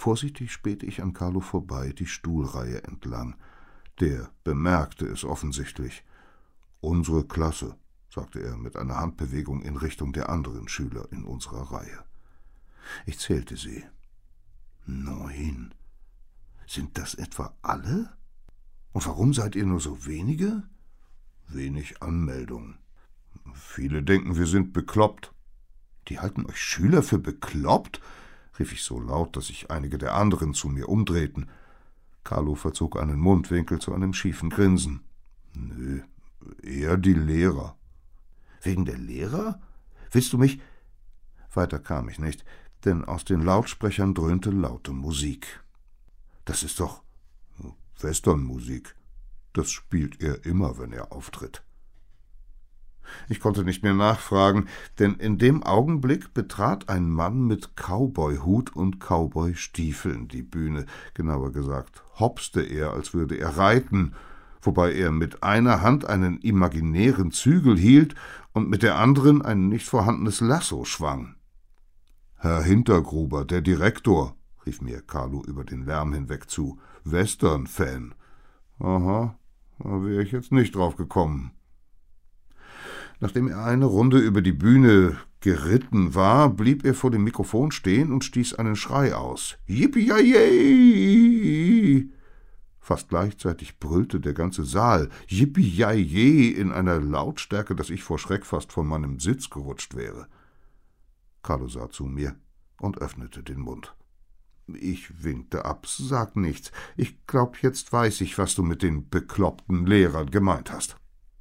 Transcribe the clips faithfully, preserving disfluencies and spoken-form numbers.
Vorsichtig spähte ich an Carlo vorbei, die Stuhlreihe entlang. Der bemerkte es offensichtlich. »Unsere Klasse«, sagte er mit einer Handbewegung in Richtung der anderen Schüler in unserer Reihe. Ich zählte sie. Neun. Sind das etwa alle? Und warum seid ihr nur so wenige? Wenig Anmeldung. Viele denken, wir sind bekloppt. Die halten euch Schüler für bekloppt? Rief ich so laut, dass sich einige der anderen zu mir umdrehten. Carlo verzog einen Mundwinkel zu einem schiefen Grinsen. Nö, eher die Lehrer. Wegen der Lehrer? Willst du mich... Weiter kam ich nicht, denn aus den Lautsprechern dröhnte laute Musik. Das ist doch Westernmusik. Das spielt er immer, wenn er auftritt. Ich konnte nicht mehr nachfragen, denn in dem Augenblick betrat ein Mann mit Cowboyhut und Cowboystiefeln die Bühne. Genauer gesagt, hopste er, als würde er reiten, wobei er mit einer Hand einen imaginären Zügel hielt und mit der anderen ein nicht vorhandenes Lasso schwang. »Herr Hintergruber, der Direktor«, rief mir Carlo über den Lärm hinweg zu, »Western-Fan.« »Aha, da wäre ich jetzt nicht drauf gekommen.« Nachdem er eine Runde über die Bühne geritten war, blieb er vor dem Mikrofon stehen und stieß einen Schrei aus. »Yippie-yay-yay!« Fast gleichzeitig brüllte der ganze Saal »Yippie-yay-yay« in einer Lautstärke, dass ich vor Schreck fast von meinem Sitz gerutscht wäre. Carlo sah zu mir und öffnete den Mund. Ich winkte ab. »Sag nichts. Ich glaub, jetzt weiß ich, was du mit den bekloppten Lehrern gemeint hast.«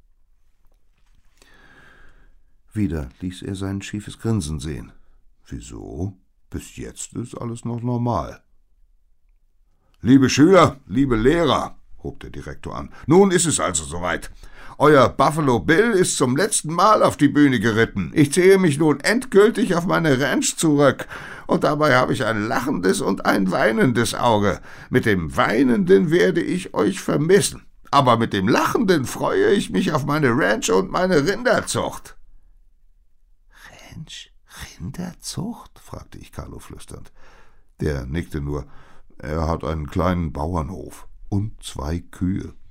Wieder ließ er sein schiefes Grinsen sehen. »Wieso? Bis jetzt ist alles noch normal.« »Liebe Schüler, liebe Lehrer«, hob der Direktor an, »nun ist es also soweit. Euer Buffalo Bill ist zum letzten Mal auf die Bühne geritten. Ich ziehe mich nun endgültig auf meine Ranch zurück. Und dabei habe ich ein lachendes und ein weinendes Auge. Mit dem Weinenden werde ich euch vermissen. Aber mit dem Lachenden freue ich mich auf meine Ranch und meine Rinderzucht.« »Ranch? Rinderzucht?« fragte ich Carlo flüsternd. Der nickte nur. Er hat einen kleinen Bauernhof und zwei Kühe.